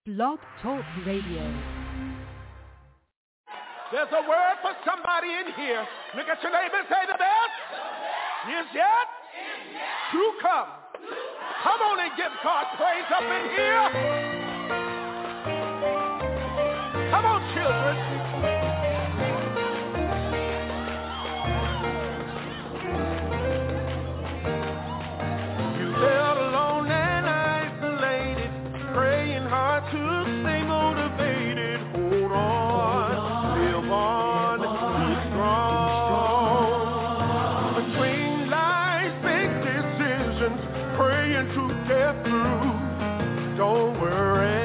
Blog Talk Radio. There's a word for somebody in here. Look at your neighbor and say the best is yet to come. Come on and give God praise up in here. Come on, children. You felt alone and isolated, praying hard to stay motivated. Hold on, live on, be strong. Between life's big decisions, praying to get through. Don't worry.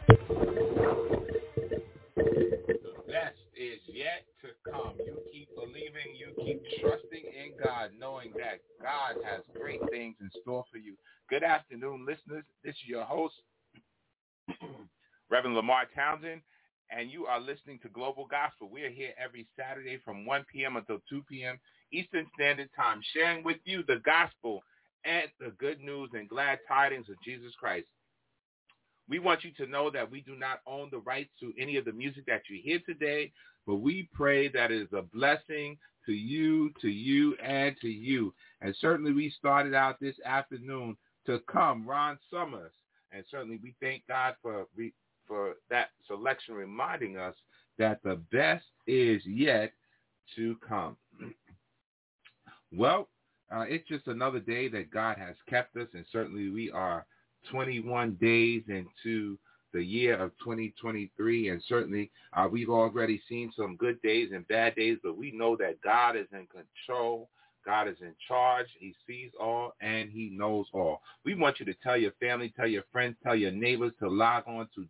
The best is yet to come. You keep believing, you keep trusting in God, knowing that God has great things in store for you. Good afternoon, listeners. This is your host, Reverend Lamar Townsend, and you are listening to Global Gospel. We are here every Saturday from 1 p.m. until 2 p.m. Eastern Standard Time, sharing with you the gospel and the good news and glad tidings of Jesus Christ. We want you to know that we do not own the rights to any of the music that you hear today, but we pray that it is a blessing to you, and to you. And certainly we started out this afternoon to come, Ron Summers. And certainly we thank God for that selection, reminding us that the best is yet to come. Well, it's just another day that God has kept us, and certainly we are 21 days into the year of 2023, and certainly we've already seen some good days and bad days, but we know that God is in control. God is in charge. He sees all, and he knows all. We want you to tell your family, tell your friends, tell your neighbors to log on to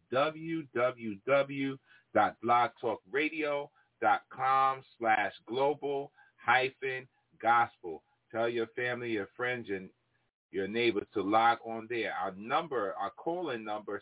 www.blogtalkradio.com/global-gospel. Tell your family, your friends, and your neighbors to log on there. Our number, our call-in number,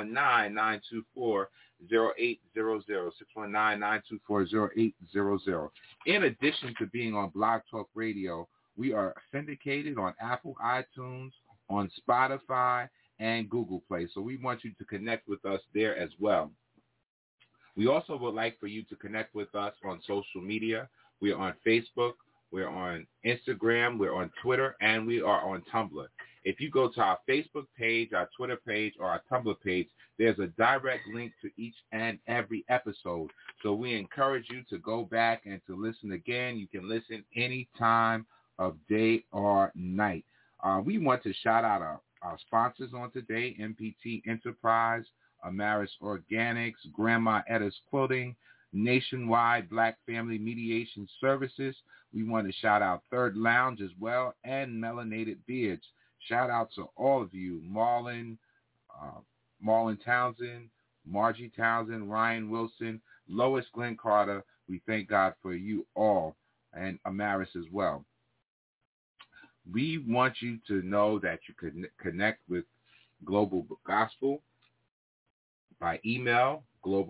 619-924-0800, 619-924-0800. In addition to being on Blog Talk Radio, we are syndicated on Apple iTunes, on Spotify, and Google Play. So we want you to connect with us there as well. We also would like for you to connect with us on social media. We are on Facebook. We're on Instagram, we're on Twitter, and we are on Tumblr. If you go to our Facebook page, our Twitter page, or our Tumblr page, there's a direct link to each and every episode. So we encourage you to go back and to listen again. You can listen any time of day or night. We want to shout out our sponsors on today, MPT Enterprise, Amaris Organics, Grandma Etta's Quilting, Nationwide Black Family Mediation Services. We want to shout out Third Lounge as well, and Melanated Beards. Shout out to all of you, Marlon Townsend, Margie Townsend, Ryan Wilson, Lois Glenn Carter. We thank God for you all, and Amaris as well. We want you to know that you can connect with Global Gospel by email,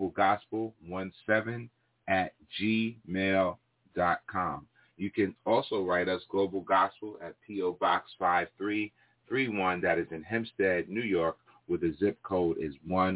globalgospel17@gmail.com. You can also write us Global Gospel at P.O. Box 5331, that is in Hempstead, New York, where the zip code is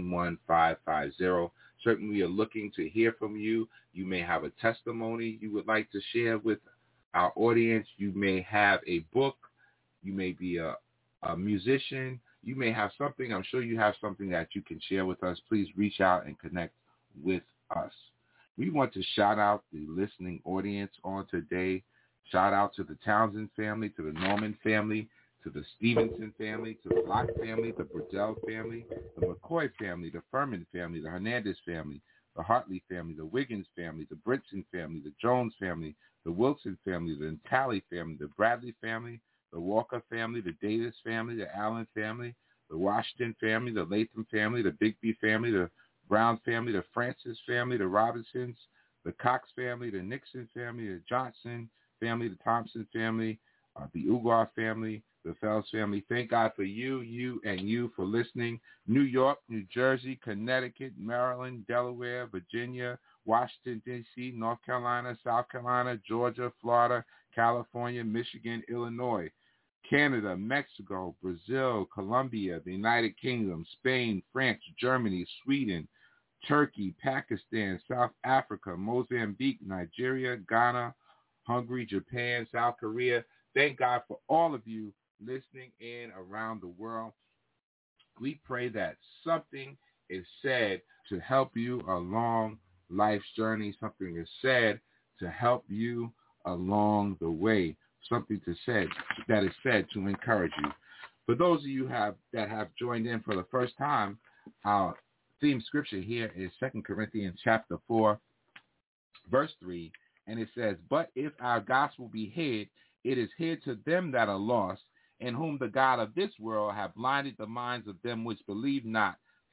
11550. Certainly we are looking to hear from you. You may have a testimony you would like to share with our audience. You may have a book. You may be a musician. You may have something. I'm sure you have something that you can share with us. Please reach out and connect with us. We want to shout out the listening audience on today. Shout out to the Townsend family, to the Norman family, to the Stevenson family, to the Locke family, the Burdell family, the McCoy family, the Furman family, the Hernandez family, the Hartley family, the Wiggins family, the Brinson family, the Jones family, the Wilson family, the Talley family, the Bradley family, the Walker family, the Davis family, the Allen family, the Washington family, the Latham family, the Bigby family, the Brown family, the Francis family, the Robinsons, the Cox family, the Nixon family, the Johnson family, the Thompson family, the Ugar family, the Fells family. Thank God for you for listening. New York, New Jersey, Connecticut, Maryland, Delaware, Virginia, Washington, D.C., North Carolina, South Carolina, Georgia, Florida, California, Michigan, Illinois, Canada, Mexico, Brazil, Colombia, the United Kingdom, Spain, France, Germany, Sweden, Turkey, Pakistan, South Africa, Mozambique, Nigeria, Ghana, Hungary, Japan, South Korea. Thank God for all of you listening in around the world. We pray that something is said to help you along life's journey. Something is said to help you along the way. Something that is said to encourage you. For those of you that have joined in for the first time, our theme scripture here is 2 Corinthians chapter 4, verse 3, and it says, "But if our gospel be hid, it is hid to them that are lost, in whom the God of this world hath blinded the minds of them which believe not,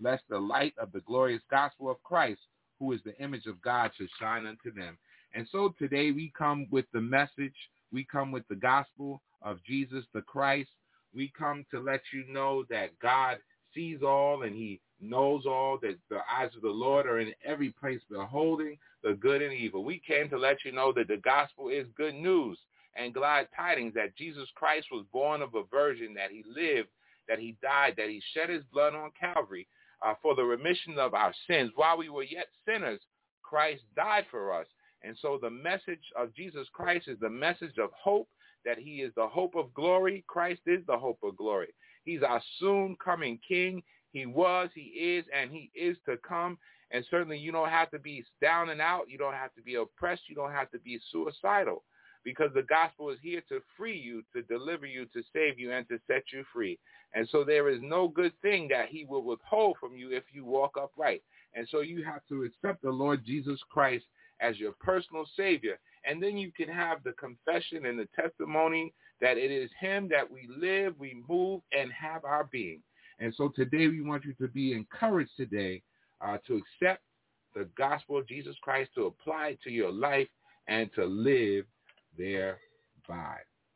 lest the light of the glorious gospel of Christ, who is the image of God, should shine unto them. And so today we come with the message. We come with the gospel of Jesus the Christ. We come to let you know that God sees all and he knows all, that the eyes of the Lord are in every place beholding the good and evil. We came to let you know that the gospel is good news and glad tidings, that Jesus Christ was born of a virgin, that he lived, that he died, that he shed his blood on Calvary for the remission of our sins. While we were yet sinners, Christ died for us. And so the message of Jesus Christ is the message of hope, that he is the hope of glory. Christ is the hope of glory. He's our soon coming King. He was, he is, and he is to come. And certainly you don't have to be down and out. You don't have to be oppressed. You don't have to be suicidal, because the gospel is here to free you, to deliver you, to save you, and to set you free. And so there is no good thing that he will withhold from you if you walk upright. And so you have to accept the Lord Jesus Christ as your personal Savior. And then you can have the confession and the testimony that it is him that we live, we move, and have our being. And so today we want you to be encouraged today to accept the gospel of Jesus Christ, to apply it to your life, and to live thereby.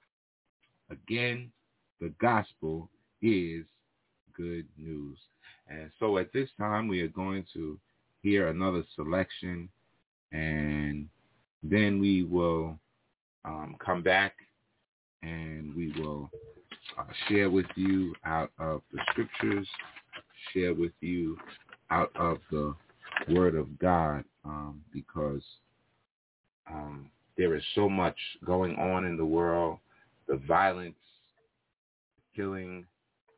Again, the gospel is good news. And so at this time, we are going to hear another selection, and then we will come back and we will share with you out of the scriptures, share with you out of the word of God, because there is so much going on in the world, the violence, the killing,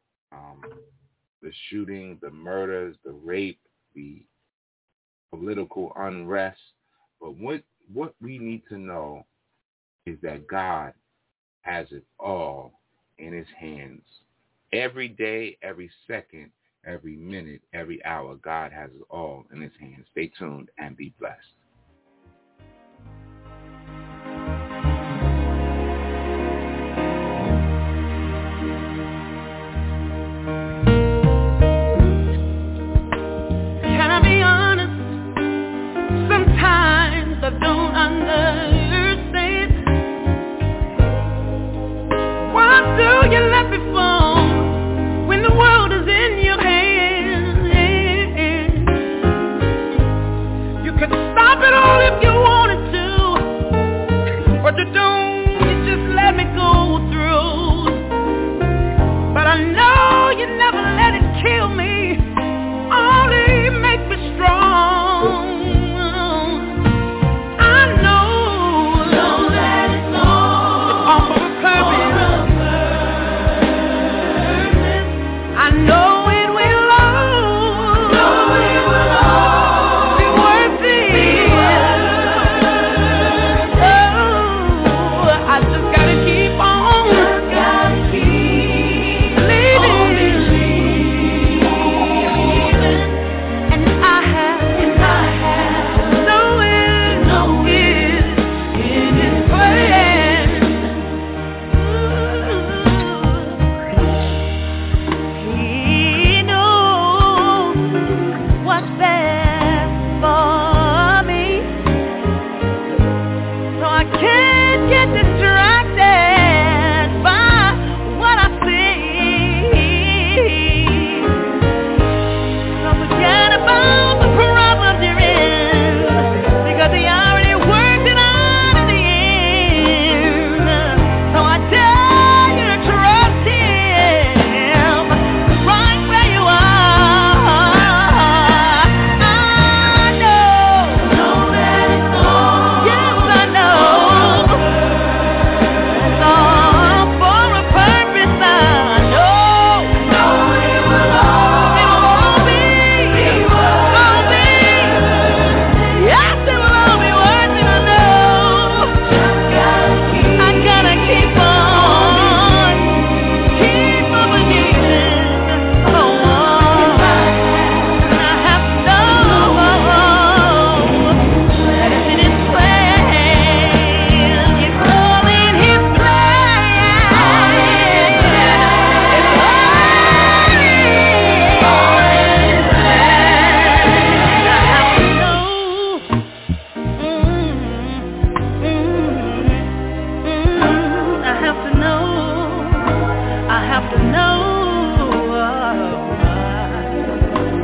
the shooting, the murders, the rape, the political unrest. But what we need to know is that God has it all in his hands. Every day, every second, every minute, every hour, God has it all in his hands. Stay tuned and be blessed. Can I be honest? Sometimes I don't understand. What do you let me fall when the world is in your hands? You could stop it.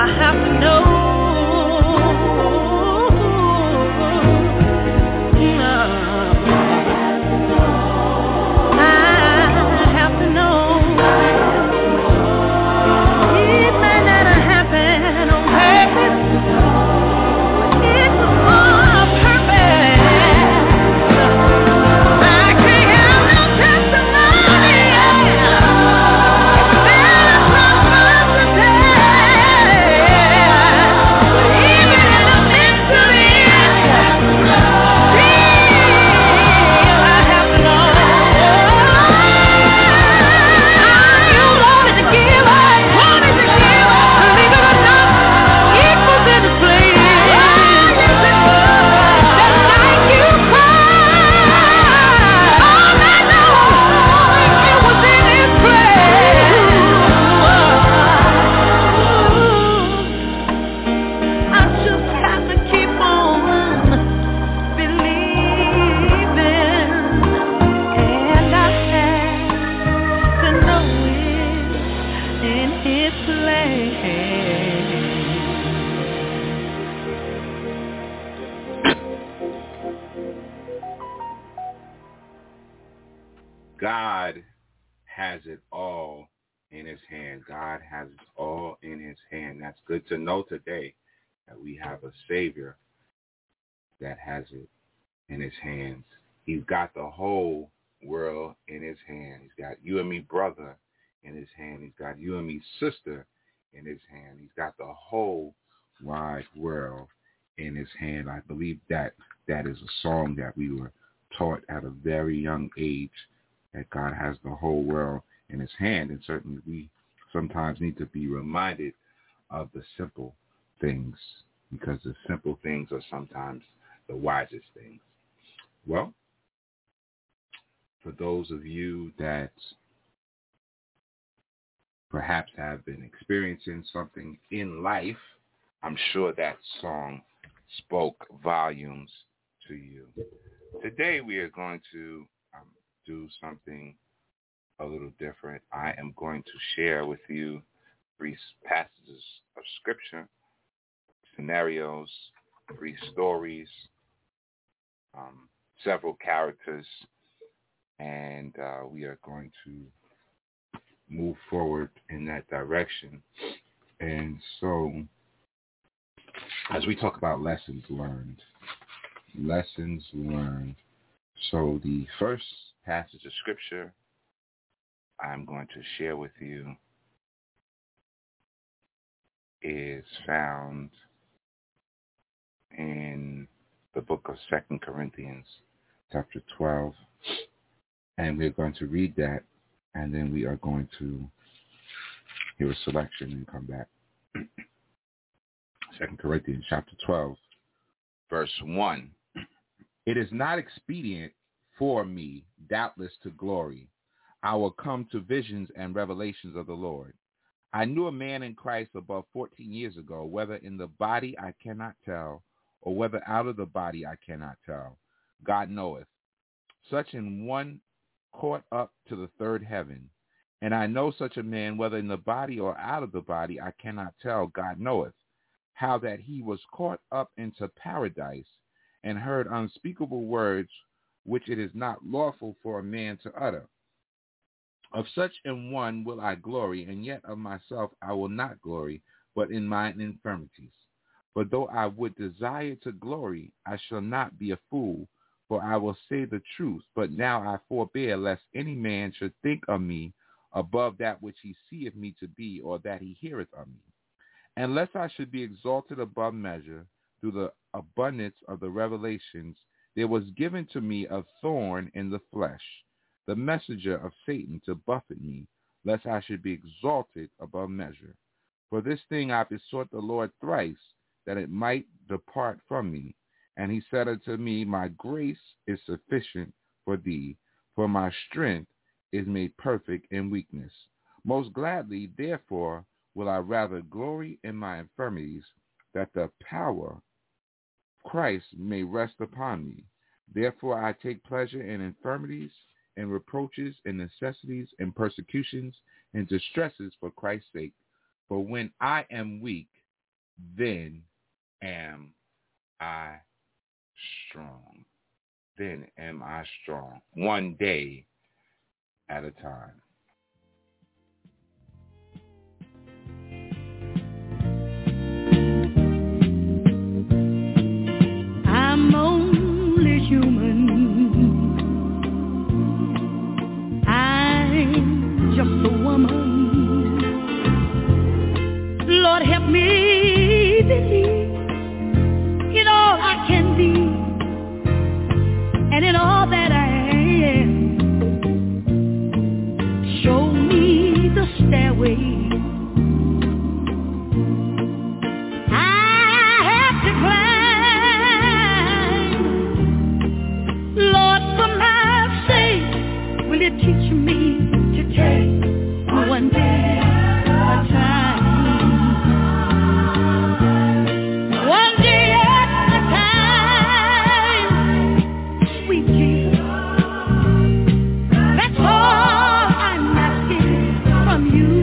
God has it all in his hand. God has it all in his hand. That's good to know today that we have a Savior that has it in his hands. He's got the whole world in his hand. He's got you and me, brother, in his hand. He's got you and me, sister, in his hand. He's got the whole wide world in his hand. I believe that is a song that we were taught at a very young age, that God has the whole world in his hand. And certainly we sometimes need to be reminded of the simple things, because the simple things are sometimes the wisest things. Well, for those of you that perhaps have been experiencing something in life, I'm sure that song spoke volumes to you. Today we are going to do something a little different. I am going to share with you 3 passages of scripture, scenarios, 3 stories, several characters, and we are going to move forward in that direction. And so, as we talk about lessons learned. So the first passage of scripture I'm going to share with you is found in the book of 2 Corinthians, chapter 12. And we're going to read that, and then we are going to hear a selection and come back. 2 Corinthians, chapter 12, verse 1. It is not expedient for me, doubtless, to glory. I will come to visions and revelations of the Lord. I knew a man in Christ above 14 years ago, whether in the body I cannot tell, or whether out of the body I cannot tell. God knoweth. Such an one caught up to the third heaven. And I know such a man, whether in the body or out of the body, I cannot tell. God knoweth. How that he was caught up into paradise, and heard unspeakable words which it is not lawful for a man to utter. Of such an one will I glory, and yet of myself I will not glory, but in mine infirmities. For though I would desire to glory, I shall not be a fool, for I will say the truth. But now I forbear, lest any man should think of me above that which he seeth me to be, or that he heareth of me. And lest I should be exalted above measure through the abundance of the revelations, there was given to me a thorn in the flesh, the messenger of Satan, to buffet me, lest I should be exalted above measure. For this thing I besought the Lord thrice, that it might depart from me. And he said unto me, my grace is sufficient for thee, for my strength is made perfect in weakness. Most gladly, therefore, will I rather glory in my infirmities, that the power of Christ may rest upon me. Therefore I take pleasure in infirmities, in reproaches, in necessities, in persecutions, in distresses for Christ's sake. For when I am weak, then am I strong. Then am I strong. One day at a time. I'm only human. I'm just a woman. Lord, help me believe in all I can be and in all that I am. Show me the stairway I have to climb. Lord, for my sake, will you teach me to take one day at a time? One day at a time, sweet Jesus. That's all I'm asking from you.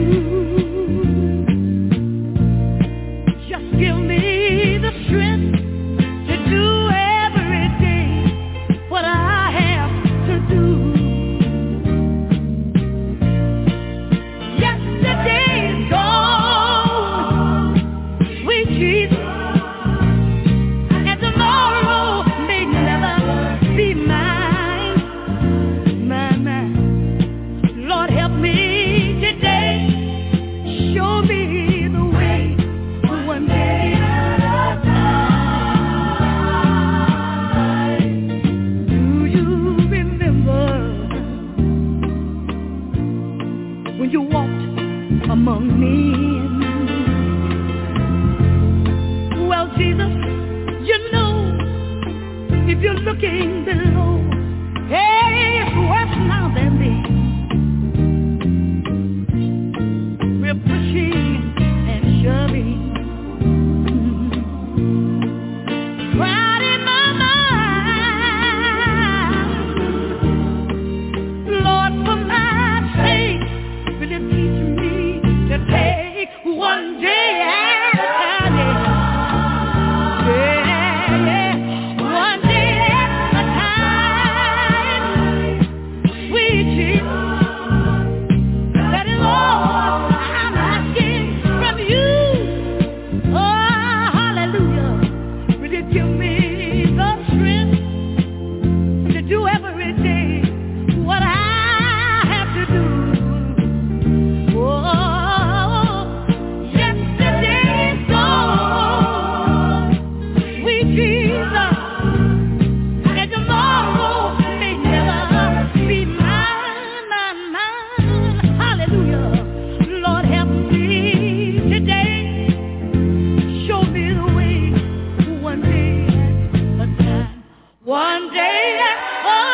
Just give me the strength to do every day what I have to do. Yesterday's gone, sweet Jesus, and tomorrow may never be mine. Lord, help me today. Show me the way, one day at a time. Do you remember when you walked among men? Well, Jesus, you know, if you're looking below, hey, it's worse now than then. We're pushing and shoving. Right in my mind. Lord, for my sake, will you teach me to take one day at a time? Yeah, one day at a time. Sweet Jesus, that is all I'm asking from you. Oh, hallelujah. Will you give me the strength to do every day what I have to do? Oh, yesterday's gone, sweet Jesus, and tomorrow may never be mine. Hallelujah. Lord, help me today. Show me the way, one day at a time. One day at a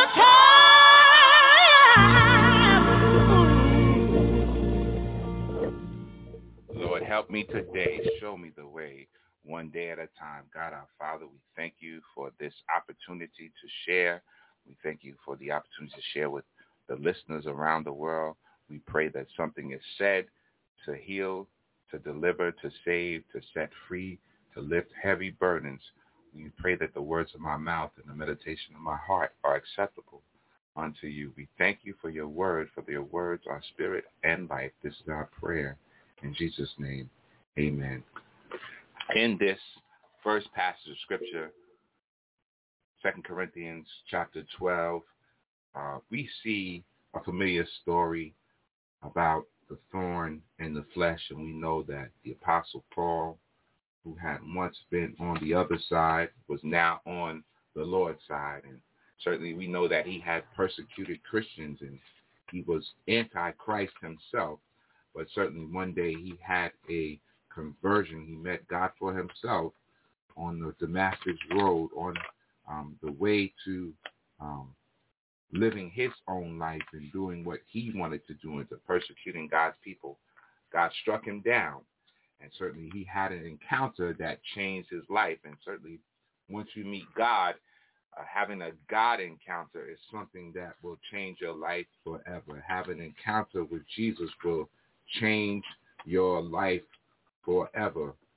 time. Lord, help me today. Show me the way, one day at a time. God, our Father, we thank you for this opportunity to share. We thank you for the opportunity to share with the listeners around the world. We pray that something is said to heal, to deliver, to save, to set free, to lift heavy burdens. We pray that the words of my mouth and the meditation of my heart are acceptable unto you. We thank you for your word, for your words are spirit and life. This is our prayer. In Jesus' name, amen. In this first passage of Scripture, 2 Corinthians chapter 12, we see a familiar story about the thorn in the flesh, and we know that the Apostle Paul, who had once been on the other side, was now on the Lord's side. And certainly we know that he had persecuted Christians and he was anti-Christ himself. But certainly one day he had a conversion. He met God for himself on the Damascus Road, on the way to living his own life and doing what he wanted to do into persecuting God's people. God struck him down. And certainly he had an encounter that changed his life. And certainly once you meet God, having a God encounter is something that will change your life forever. Having an encounter with Jesus will change your life forever.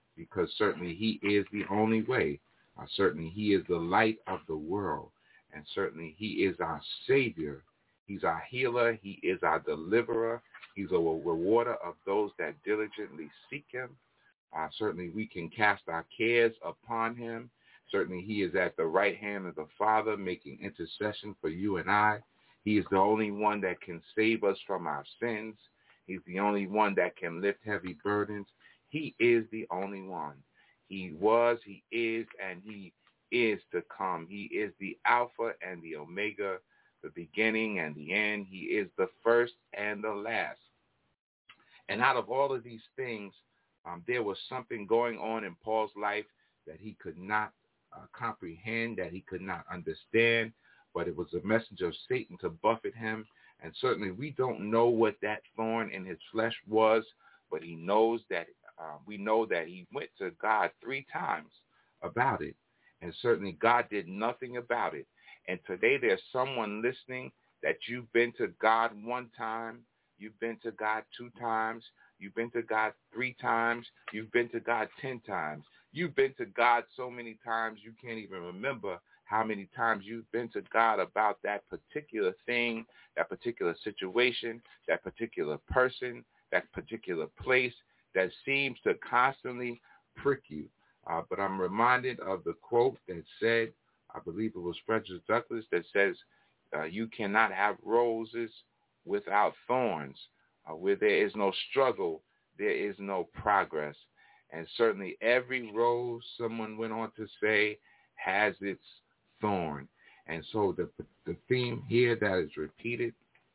because certainly he is the only way. Certainly he is the light of the world, and certainly he is our Savior. He's our healer. He is our deliverer. He's a rewarder of those that diligently seek him. Certainly we can cast our cares upon him. Certainly he is at the right hand of the Father making intercession for you and I. He is the only one that can save us from our sins. He's the only one that can lift heavy burdens. He is the only one. He was, he is, and he is to come. He is the Alpha and the Omega, the beginning and the end. He is the first and the last. And out of all of these things, there was something going on in Paul's life that he could not comprehend, that he could not understand, but it was a message of Satan to buffet him. And certainly we don't know what that thorn in his flesh was, but he knows that we know that he went to God 3 times about it. And certainly God did nothing about it. And today there's someone listening that you've been to God 1 time, you've been to God 2 times, you've been to God 3 times, you've been to God 10 times. You've been to God so many times you can't even remember how many times you've been to God about that particular thing, that particular situation, that particular person, that particular place that seems to constantly prick you. But I'm reminded of the quote that said, I believe it was Frederick Douglass, that says, you cannot have roses without thorns. Where there is no struggle, there is no progress. And certainly every rose, someone went on to say, has its thorn. And so the theme here that is repeated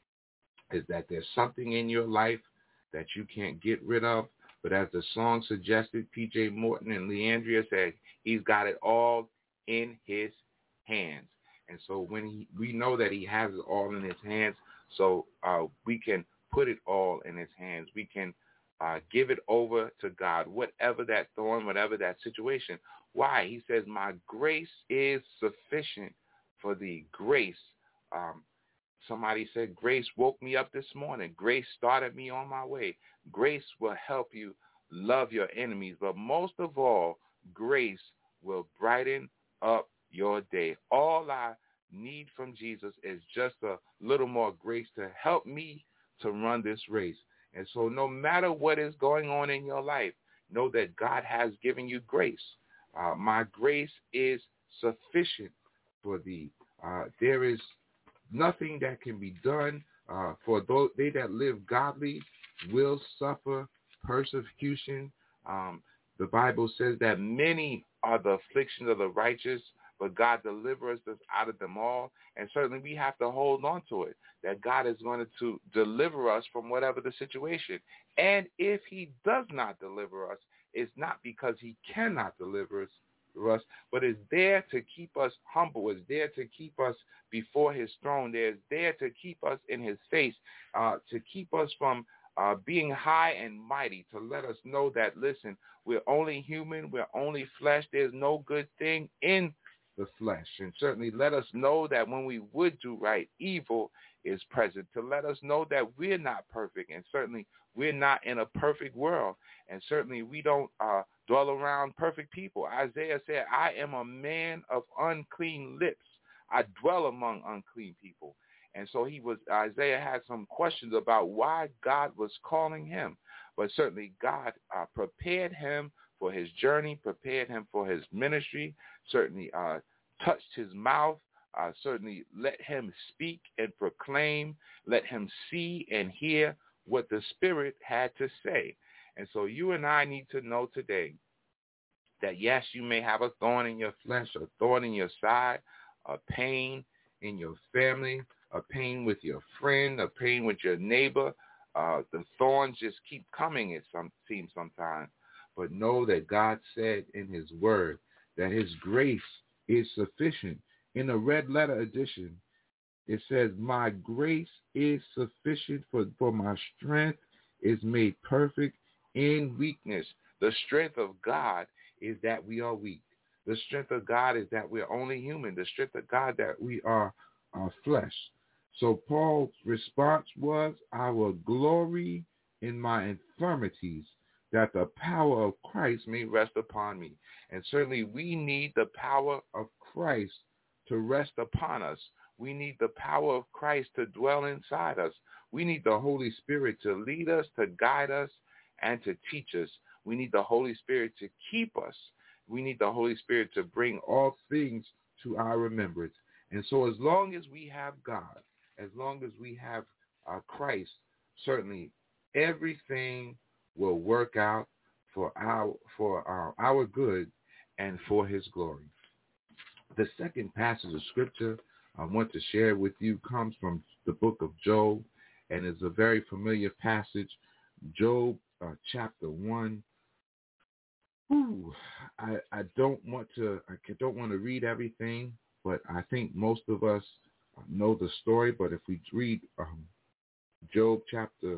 is that there's something in your life that you can't get rid of. But as the song suggested, P.J. Morton and Leandria said, he's got it all in his hands. And so when we know that he has it all in his hands, so we can put it all in his hands. We can give it over to God, whatever that thorn, whatever that situation. Why? He says, my grace is sufficient for thee. Grace. Somebody said, grace woke me up this morning. Grace started me on my way. Grace will help you love your enemies. But most of all, grace will brighten up your day. All I need from Jesus is just a little more grace to help me to run this race. And so no matter what is going on in your life, know that God has given you grace. My grace is sufficient for thee. There is nothing that can be done. For those they that live godly will suffer persecution. The Bible says that many are the afflictions of the righteous, but God delivers us out of them all. And certainly we have to hold on to it, that God is going to deliver us from whatever the situation. And if he does not deliver us, it's not because he cannot deliver us, but it's there to keep us humble. It's there to keep us before his throne. It's there to keep us in his face, to keep us from being high and mighty, to let us know that, listen, we're only human, we're only flesh. There's no good thing in the flesh. And certainly let us know that when we would do right, evil is present, to let us know that we're not perfect, and certainly we're not in a perfect world, and certainly we don't dwell around perfect people. Isaiah said, I am a man of unclean lips. I dwell among unclean people. And so Isaiah had some questions about why God was calling him. But certainly God prepared him for his journey, prepared him for his ministry, certainly touched his mouth, certainly let him speak and proclaim, let him see and hear what the Spirit had to say. And so you and I need to know today that, yes, you may have a thorn in your flesh, a thorn in your side, a pain in your family, a pain with your friend, a pain with your neighbor. The thorns just keep coming, it seems sometimes. But know that God said in his word that his grace is sufficient. In the red letter edition, it says, my grace is sufficient for my strength is made perfect in weakness. The strength of God is that we are weak. The strength of God is that we're only human. The strength of God that we are flesh. So Paul's response was, I will glory in my infirmities, that the power of Christ may rest upon me. And certainly we need the power of Christ to rest upon us. We need the power of Christ to dwell inside us. We need the Holy Spirit to lead us, to guide us, and to teach us. We need the Holy Spirit to keep us. We need the Holy Spirit to bring all things to our remembrance. And so as long as we have God, as long as we have Christ, certainly everything will work out for our good and for his glory. The second passage of scripture I want to share with you comes from the book of Job, and is a very familiar passage, Job chapter 1. I don't want to read everything, but I think most of us know the story. But if we read Job chapter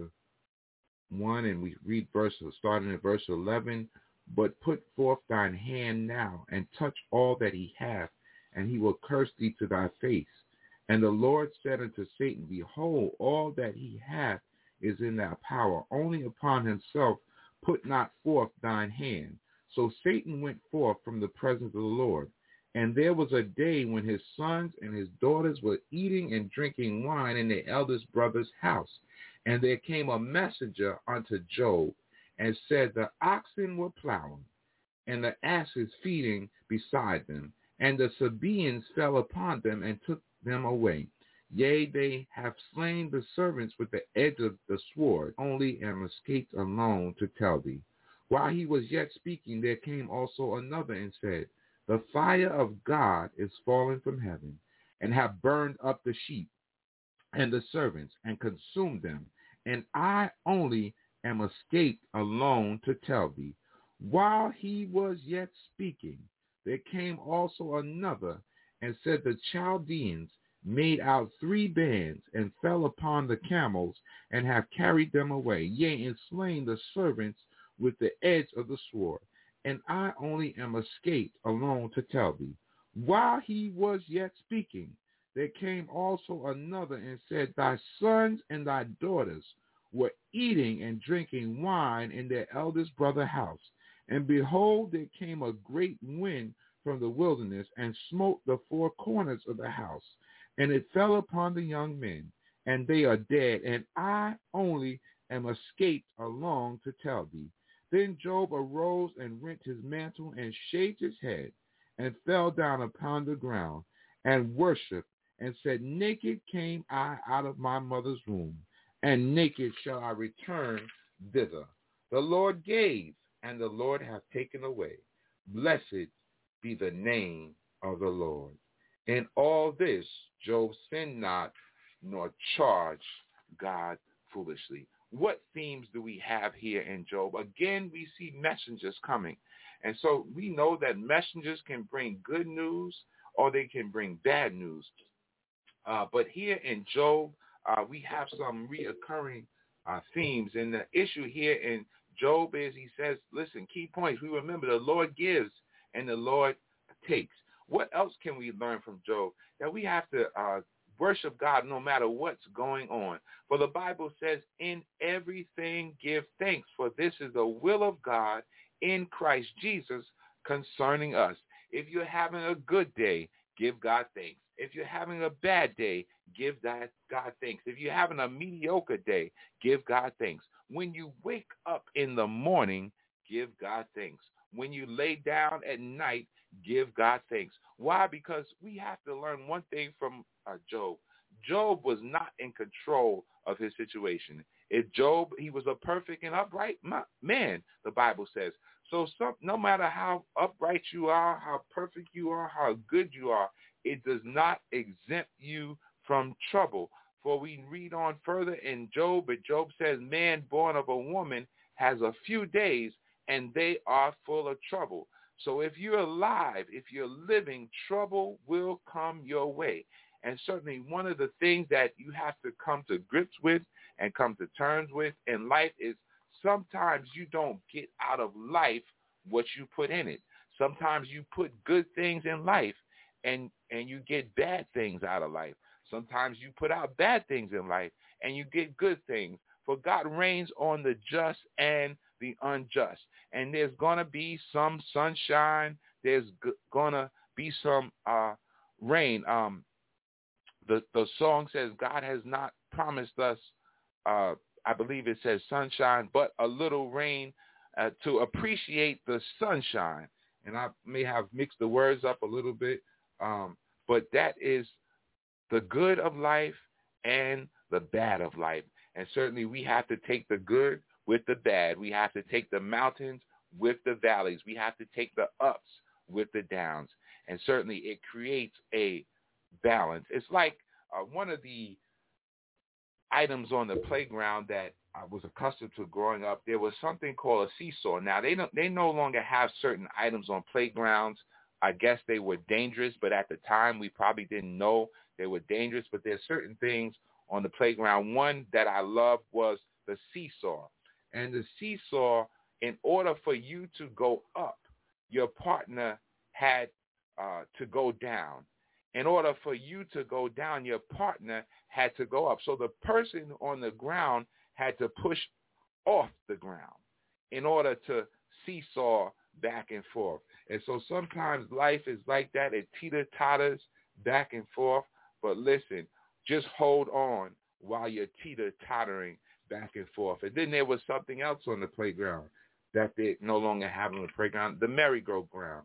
1 and we read starting at verse 11, but put forth thine hand now and touch all that he hath, and he will curse thee to thy face. And the Lord said unto Satan, behold, all that he hath is in thy power. Only upon himself put not forth thine hand. So Satan went forth from the presence of the Lord. And there was a day when his sons and his daughters were eating and drinking wine in their eldest brother's house. And there came a messenger unto Job, and said, the oxen were plowing, and the asses feeding beside them. And the Sabaeans fell upon them and took them away. Yea, they have slain the servants with the edge of the sword. Only am escaped alone to tell thee. While he was yet speaking, there came also another and said, the fire of God is fallen from heaven, and have burned up the sheep and the servants, and consumed them. And I only am escaped alone to tell thee. While he was yet speaking, there came also another, and said, the Chaldeans made out 3 bands, and fell upon the camels, and have carried them away, yea, and slain the servants with the edge of the sword. And I only am escaped alone to tell thee. While he was yet speaking, there came also another, and said, thy sons and thy daughters were eating and drinking wine in their eldest brother's house. And behold, there came a great wind from the wilderness, and smote the 4 corners of the house. And it fell upon the young men, and they are dead. And I only am escaped alone to tell thee. Then Job arose and rent his mantle, and shaved his head, and fell down upon the ground, and worshipped, and said, naked came I out of my mother's womb, and naked shall I return thither. The Lord gave, and the Lord hath taken away. Blessed be the name of the Lord. In all this, Job sinned not, nor charged God foolishly. What themes do we have here in Job? Again, we see messengers coming. And so we know that messengers can bring good news, or they can bring bad news. But here in Job, we have some reoccurring themes. And the issue here in Job is, he says, listen, key points. We remember the Lord gives and the Lord takes. What else can we learn from Job? That we have to worship God no matter what's going on. For the Bible says, in everything give thanks, for this is the will of God in Christ Jesus concerning us. If you're having a good day, give God thanks. If you're having a bad day, give God thanks. If you're having a mediocre day, give God thanks. When you wake up in the morning, give God thanks. When you lay down at night, give God thanks. Why? Because we have to learn one thing from Job. Job was not in control of his situation. If Job, he was a perfect and upright man, the Bible says. So no matter how upright you are, how perfect you are, how good you are, it does not exempt you from trouble. For we read on further in Job, but Job says, man born of a woman has a few days, and they are full of trouble. So if you're alive, if you're living, trouble will come your way. And certainly one of the things that you have to come to grips with and come to terms with in life is sometimes you don't get out of life what you put in it. Sometimes you put good things in life and you get bad things out of life. Sometimes you put out bad things in life and you get good things. For God reigns on the just and the unjust. And there's going to be some sunshine. There's going to be some rain. The song says God has not promised us, I believe it says sunshine, but a little rain to appreciate the sunshine. And I may have mixed the words up a little bit, but that is the good of life and the bad of life. And certainly we have to take the good with the bad. We have to take the mountains with the valleys. We have to take the ups with the downs. And certainly it creates a balance. It's like one of the items on the playground that I was accustomed to growing up. There was something called a seesaw. Now, they no longer have certain items on playgrounds. I guess they were dangerous, but at the time we probably didn't know they were dangerous. But there's certain things on the playground. One that I loved was the seesaw. And the seesaw, in order for you to go up, your partner had to go down. In order for you to go down, your partner had to go up. So the person on the ground had to push off the ground in order to seesaw back and forth. And so sometimes life is like that. It teeter-totters back and forth. But listen, just hold on while you're teeter-tottering back and forth. And then there was something else on the playground that they no longer have on the playground, the merry-go-round.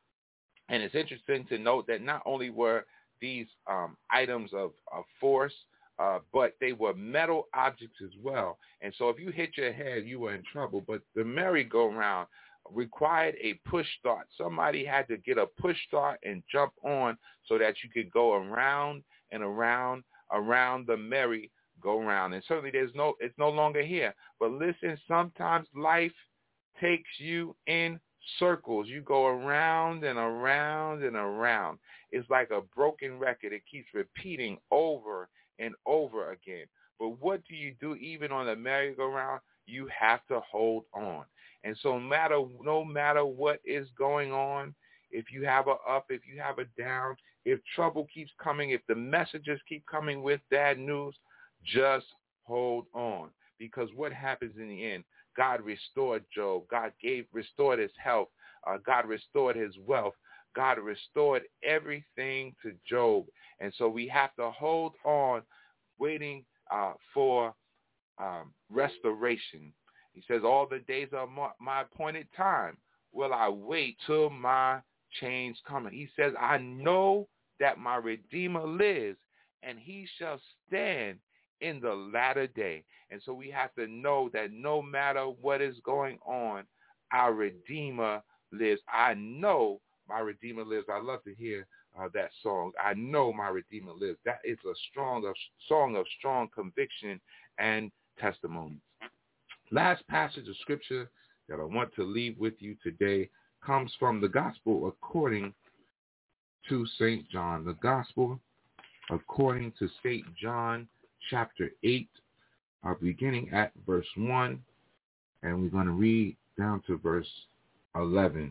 And it's interesting to note that not only were these items of force, but they were metal objects as well. And so if you hit your head, you were in trouble. But the merry-go-round required a push start. Somebody had to get a push start and jump on so that you could go around and around the merry-go-round. And certainly it's no longer here. But listen, sometimes life takes you in circles. You go around and around and around. It's like a broken record. It keeps repeating over and over again. But what do you do even on the merry-go-round? You have to hold on. And so no matter what is going on, if you have a up, if you have a down, if trouble keeps coming, if the messages keep coming with bad news, just hold on. Because what happens in the end? God restored Job. God restored his health. God restored his wealth. God restored everything to Job. And so we have to hold on, waiting for restoration. He says, all the days of my appointed time will I wait till my change cometh. He says, I know that my Redeemer lives, and he shall stand in the latter day. And so we have to know that no matter what is going on, our Redeemer lives. I know my Redeemer lives. I love to hear that song. I know my Redeemer lives. That is a song of strong conviction and testimony. Last passage of scripture that I want to leave with you today comes from the gospel according to St. John. The gospel according to St. John, chapter 8, beginning at verse 1, and we're going to read down to verse 11.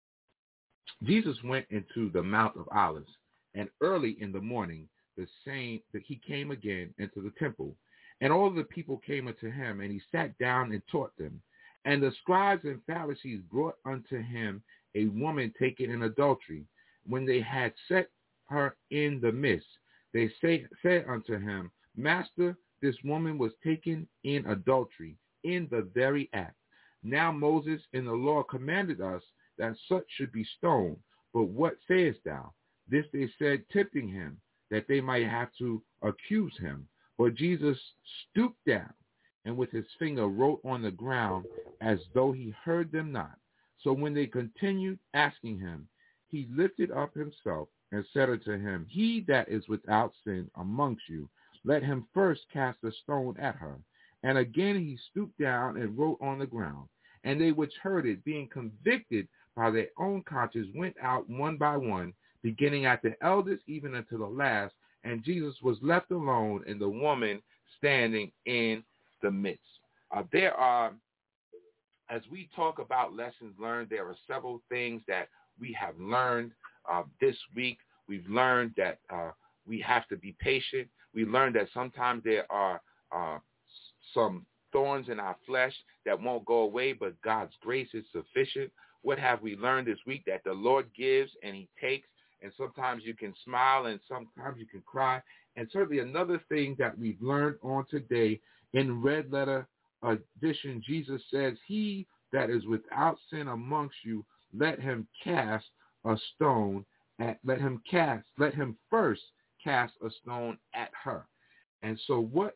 Jesus went into the Mount of Olives, and early in the morning, that he came again into the temple. And all the people came unto him, and he sat down and taught them. And the scribes and Pharisees brought unto him a woman taken in adultery. When they had set her in the midst, they said unto him, Master, this woman was taken in adultery, in the very act. Now Moses in the law commanded us that such should be stoned. But what sayest thou? This they said, tempting him, that they might have to accuse him. But Jesus stooped down and with his finger wrote on the ground as though he heard them not. So when they continued asking him, he lifted up himself and said unto him, He that is without sin amongst you, let him first cast a stone at her. And again he stooped down and wrote on the ground. And they which heard it, being convicted by their own conscience, went out one by one, beginning at the eldest even unto the last. And Jesus was left alone, and the woman standing in the midst. There are, as we talk about lessons learned, there are several things that we have learned this week. We've learned that we have to be patient. We learned that sometimes there are some thorns in our flesh that won't go away, but God's grace is sufficient. What have we learned this week? That the Lord gives and he takes, and sometimes you can smile and sometimes you can cry. And certainly another thing that we've learned on today in Red Letter Edition, Jesus says, he that is without sin amongst you, let him cast a stone let him first cast a stone at her. And so what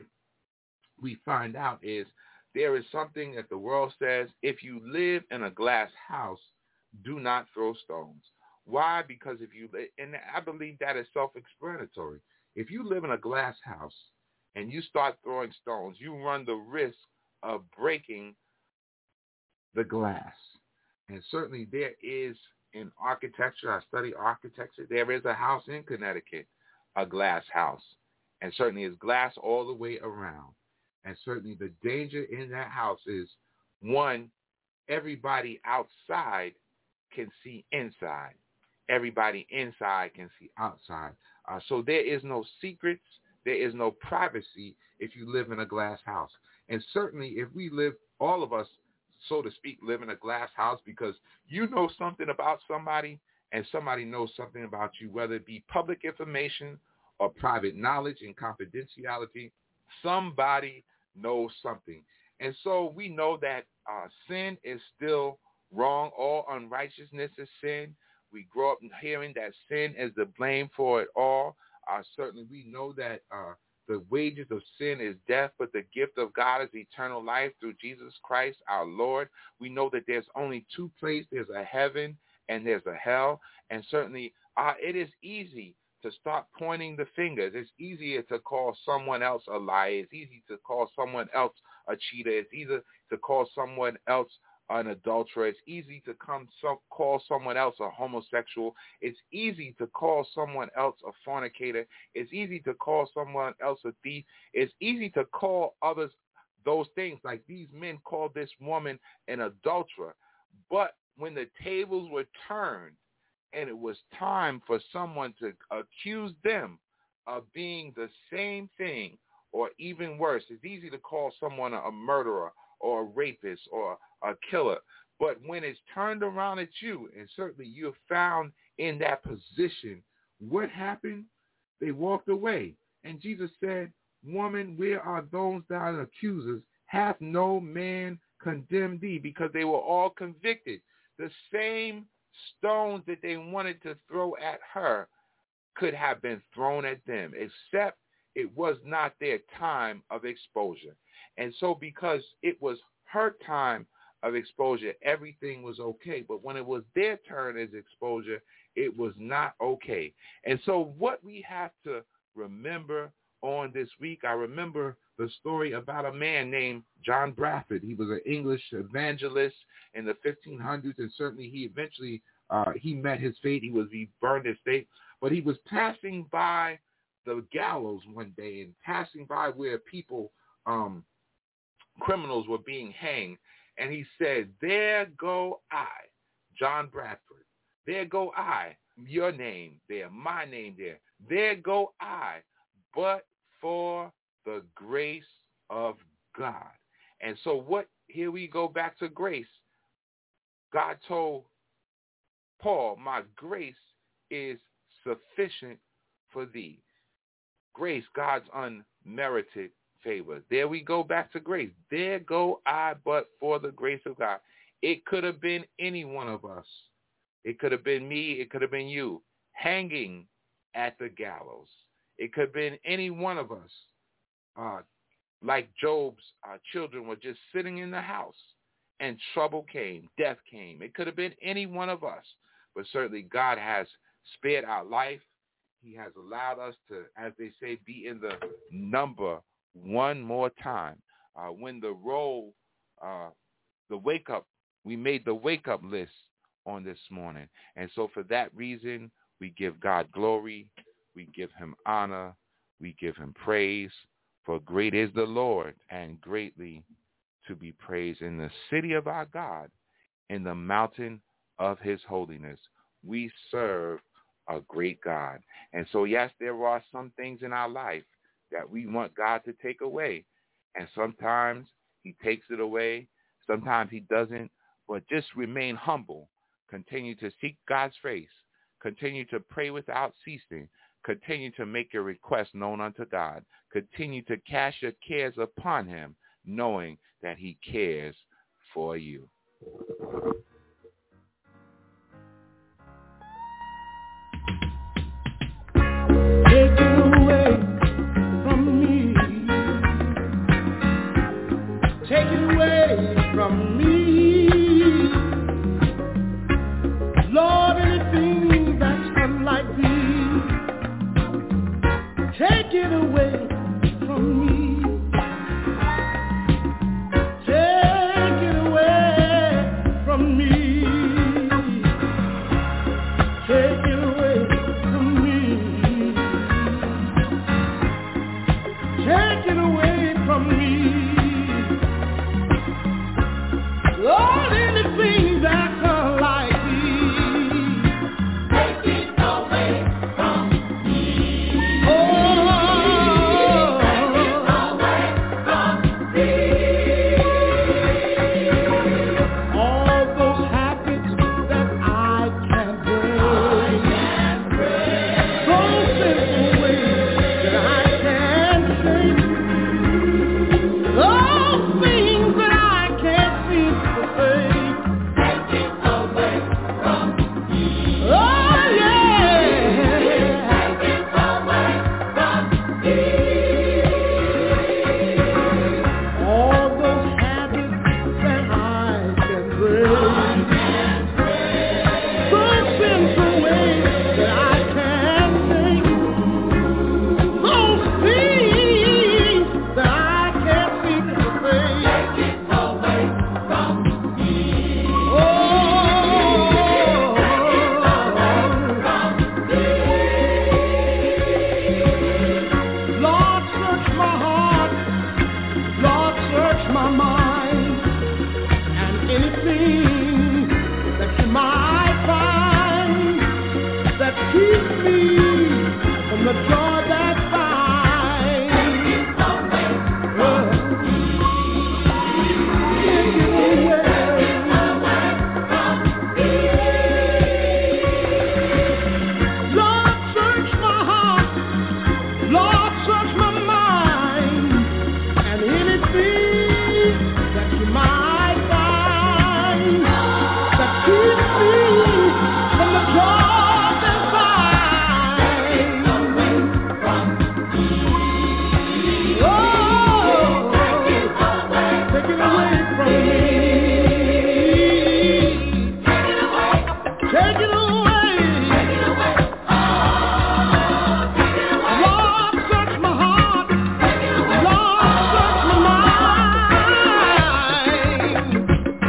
we find out is there is something that the world says, if you live in a glass house, do not throw stones. Why? Because and I believe that is self-explanatory. If you live in a glass house and you start throwing stones, you run the risk of breaking the glass. And certainly there is in architecture, I study architecture, there is a house in Connecticut, a glass house. And certainly it's glass all the way around. And certainly the danger in that house is, one, everybody outside can see inside. Everybody inside can see outside. So there is no secrets. There is no privacy if you live in a glass house. And certainly if we live, all of us, so to speak, live in a glass house because you know something about somebody and somebody knows something about you, whether it be public information or private knowledge and confidentiality, somebody knows something. And so we know that sin is still wrong. All unrighteousness is sin. We grow up hearing that sin is the blame for it all. Certainly we know that the wages of sin is death, but the gift of God is eternal life through Jesus Christ, our Lord. We know that there's only two places. There's a heaven and there's a hell. And certainly it is easy to start pointing the fingers. It's easier to call someone else a liar. It's easy to call someone else a cheater. It's easy to call someone else an adulterer. It's easy to call someone else a homosexual. It's easy to call someone else a fornicator. It's easy to call someone else a thief. It's easy to call others those things, like these men called this woman an adulterer. But when the tables were turned and it was time for someone to accuse them of being the same thing or even worse, it's easy to call someone a murderer or a rapist or a killer. But when it's turned around at you, and certainly you're found in that position, what happened? They walked away. And Jesus said, woman, where are those thine accusers? Hath no man condemned thee? Because they were all convicted. The same stones that they wanted to throw at her could have been thrown at them, except it was not their time of exposure. And so because it was her time of exposure, everything was okay. But when it was their turn as exposure, it was not okay. And so what we have to remember on this week, I remember the story about a man named John Bradford. He was an English evangelist in the 1500s, and certainly he eventually he met his fate. He burned his fate. But he was passing by the gallows one day and passing by where people, criminals were being hanged. And he said, there go I, John Bradford. There go I, your name there, my name there. There go I, but for the grace of God. And so here we go back to grace. God told Paul, my grace is sufficient for thee. Grace, God's unmerited favor. There we go back to grace. There go I, but for the grace of God. It could have been any one of us. It could have been me. It could have been you hanging at the gallows. It could have been any one of us. Like Job's children were just sitting in the house and trouble came, death came. It could have been any one of us. But certainly God has spared our life. He has allowed us to, as they say, be in the number one more time. When the roll, the wake up, we made the wake up list on this morning. And so for that reason, we give God glory. We give him honor. We give him praise. For great is the Lord and greatly to be praised in the city of our God, in the mountain of his holiness. We serve a great God. And so, yes, there are some things in our life that we want God to take away. And sometimes he takes it away. Sometimes he doesn't. But just remain humble. Continue to seek God's face. Continue to pray without ceasing. Continue to make your requests known unto God. Continue to cast your cares upon him, knowing that he cares for you. Take it away from me. Take it away from me. Lord, anything that's unlike thee, take it away from me. Take it away from me. Take it away from me. Take it away from me. Lord, anything that's unlike thee, take it away from me. Oh, take it away from me. All those habits that I can't break, those simple ways that I can't shake, those things that I can't seem to say, take it away from me. Oh yeah, take it away from me. All those habits that I can break, those simple ways that I can't take, those things that I can't seem to say, take it away from me. Oh, Lord, search my heart, Lord, search my mind, and anything that you might find that keeps me from the joy that's mine. Take it away from me. Take it away from me. Lord, search my heart, Lord, search my mind, and anything that you might find that keeps me from the joy that's mine. Oh, take it away from me. Take it away. Lord, search my heart. Lord, search my mind.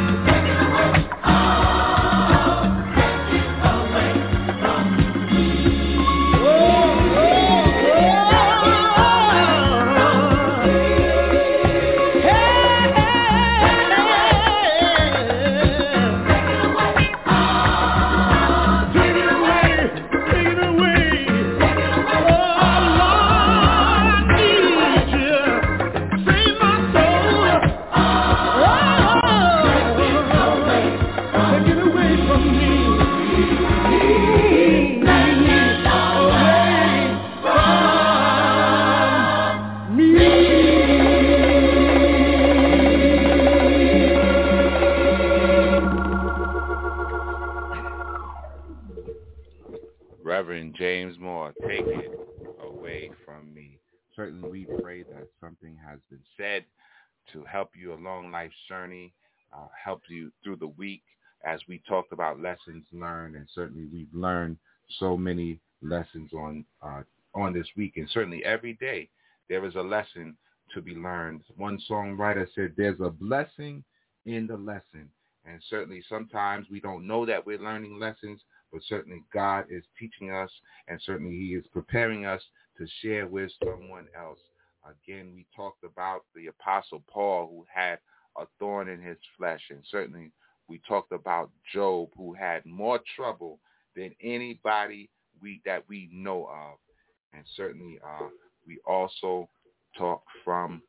Reverend James Moore, take it away from me. Certainly we pray that something has been said to help you along life's journey, help you through the week as we talked about lessons learned, and certainly we've learned so many lessons on this week, and certainly every day there is a lesson to be learned. One songwriter said there's a blessing in the lesson, and certainly sometimes we don't know that we're learning lessons, but certainly God is teaching us, and certainly he is preparing us to share with someone else. Again, we talked about the Apostle Paul, who had a thorn in his flesh, and certainly we talked about Job, who had more trouble than anybody that we know of. And certainly we also talked from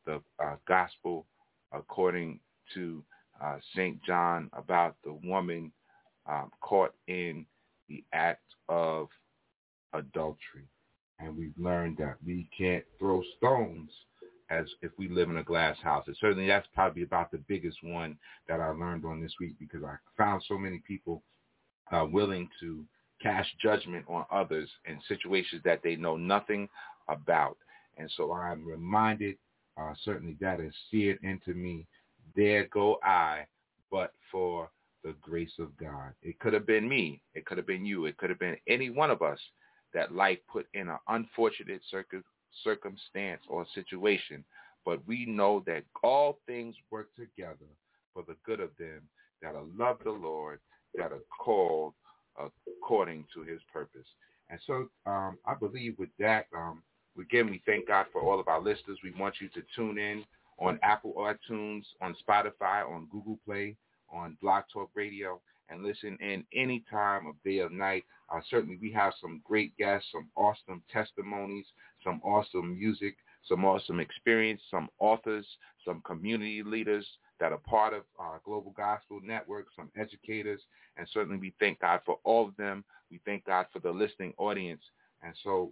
the gospel according to St. John about the woman caught in the act of adultery. And we've learned that we can't throw stones as if we live in a glass house. And certainly that's probably about the biggest one that I learned on this week, because I found so many people willing to cast judgment on others in situations that they know nothing about. And so I'm reminded, certainly that is seared into me, there go I, but for the grace of God. It could have been me. It could have been you. It could have been any one of us that life put in an unfortunate circumstance or situation. But we know that all things work together for the good of them that are love the Lord, that are called according to his purpose. And so I believe with that, again, we thank God for all of our listeners. We want you to tune in on Apple iTunes, on Spotify, on Google Play, on Blog Talk Radio, and listen in any time of day or night. Certainly we have some great guests, some awesome testimonies, some awesome music, some awesome experience, some authors, some community leaders that are part of our Global Gospel Network, some educators, and certainly we thank God for all of them. We thank God for the listening audience. And so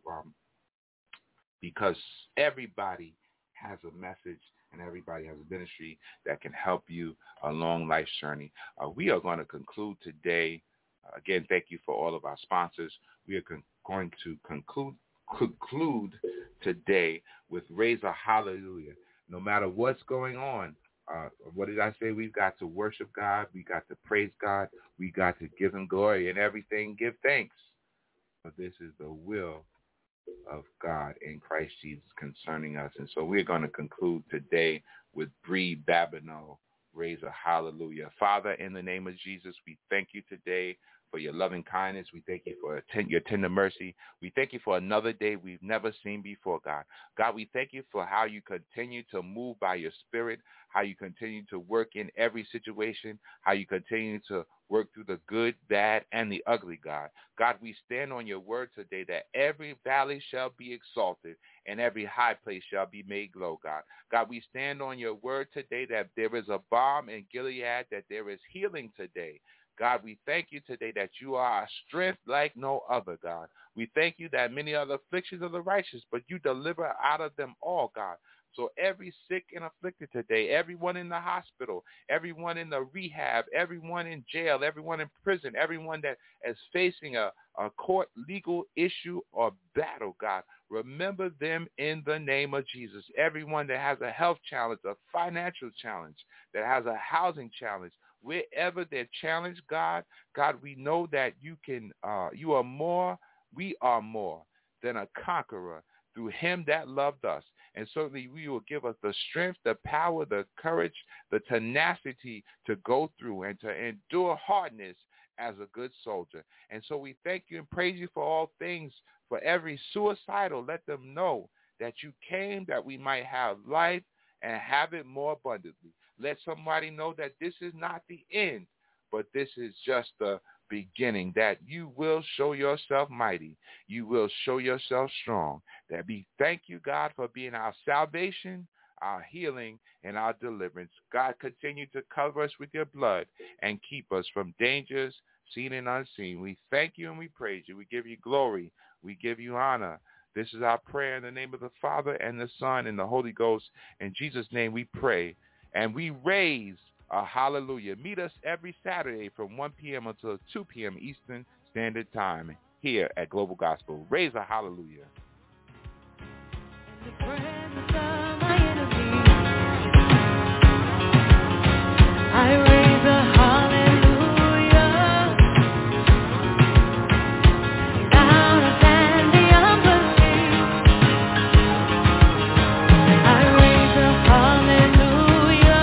because everybody has a message and everybody has a ministry that can help you along life's journey, we are going to conclude today. Again, thank you for all of our sponsors. We are going to conclude today with Raise a Hallelujah. No matter what's going on, what did I say? We've got to worship God. We got to praise God. We got to give him glory. And everything, give thanks. For this is the will of God in Christ Jesus concerning us. And so we're going to conclude today with Bree Babineau, Raise a Hallelujah. Father, in the name of Jesus, we thank you today for your loving kindness. We thank you for your tender mercy. We thank you for another day we've never seen before, God. God, we thank you for how you continue to move by your spirit, how you continue to work in every situation, how you continue to work through the good, bad, and the ugly, God. God, we stand on your word today that every valley shall be exalted and every high place shall be made low, God. God, we stand on your word today that there is a balm in Gilead, that there is healing today. God, we thank you today that you are a strength like no other, God. We thank you that many are the afflictions of the righteous, but you deliver out of them all, God. So every sick and afflicted today, everyone in the hospital, everyone in the rehab, everyone in jail, everyone in prison, everyone that is facing a court legal issue or battle, God, remember them in the name of Jesus. Everyone that has a health challenge, a financial challenge, that has a housing challenge, wherever they're challenged, God, we know that we are more than a conqueror through him that loved us. And certainly we will give us the strength, the power, the courage, the tenacity to go through and to endure hardness as a good soldier. And so we thank you and praise you for all things. For every suicidal, let them know that you came that we might have life and have it more abundantly. Let somebody know that this is not the end, but this is just the beginning, that you will show yourself mighty. You will show yourself strong. That we thank you, God, for being our salvation, our healing, and our deliverance. God, continue to cover us with your blood and keep us from dangers seen and unseen. We thank you and we praise you. We give you glory. We give you honor. This is our prayer in the name of the Father and the Son and the Holy Ghost. In Jesus' name we pray. And we raise a hallelujah. Meet us every Saturday from 1 p.m. until 2 p.m. Eastern Standard Time here at Global Gospel. Raise a hallelujah. The presence of my enemies, I raise a hallelujah. Down and the unbelief, I raise a hallelujah.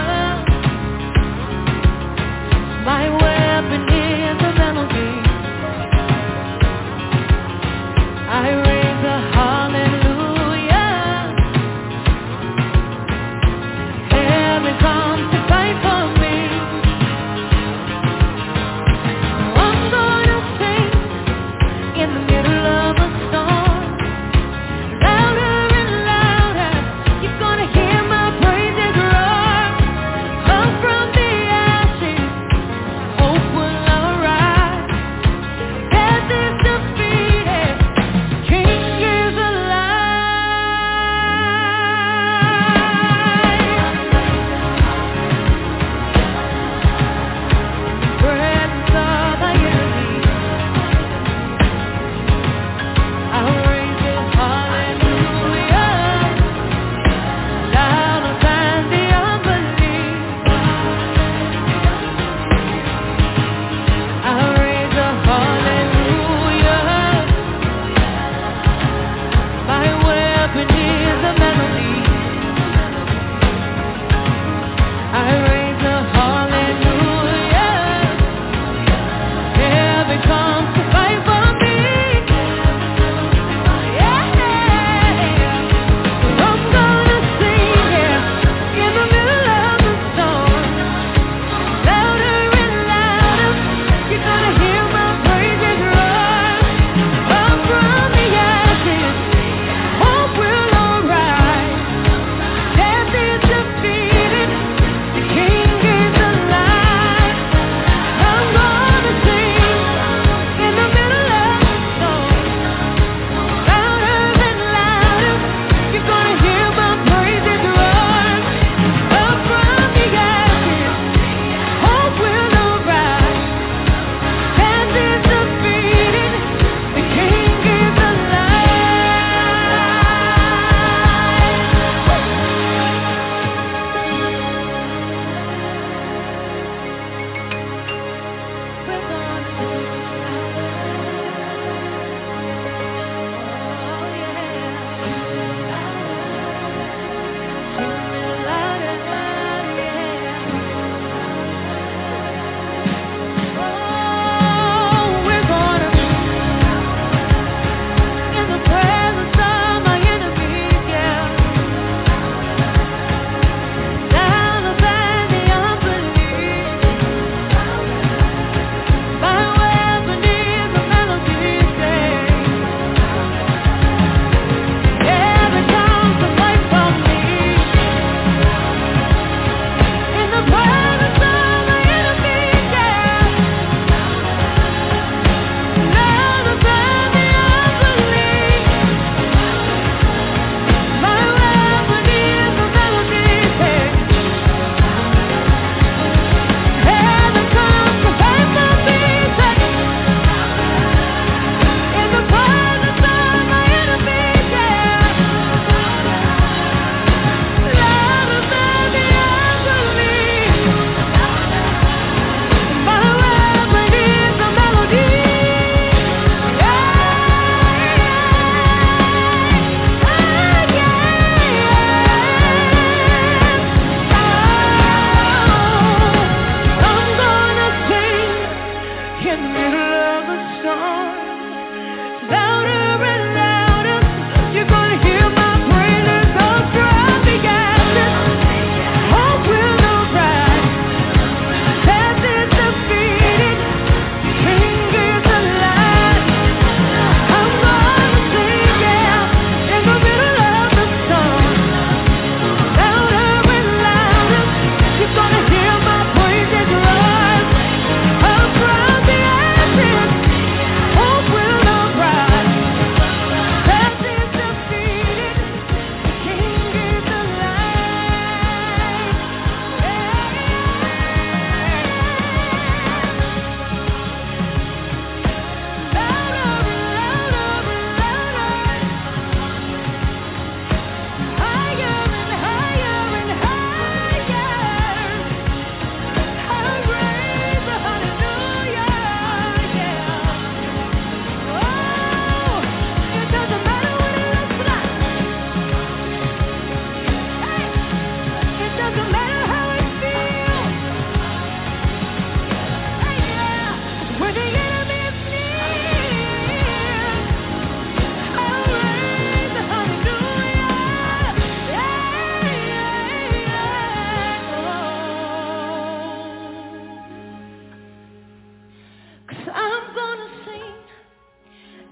My weapon is a melody. I raise a hallelujah.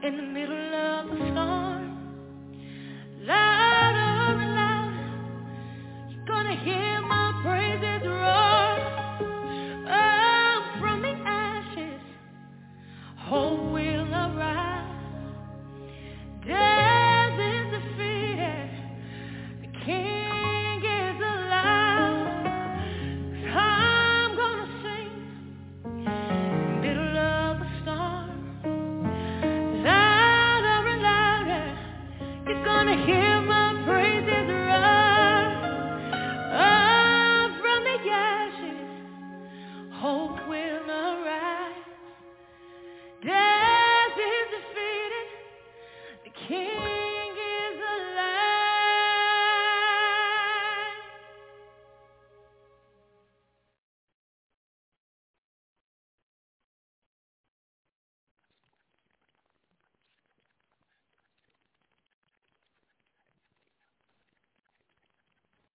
in the middle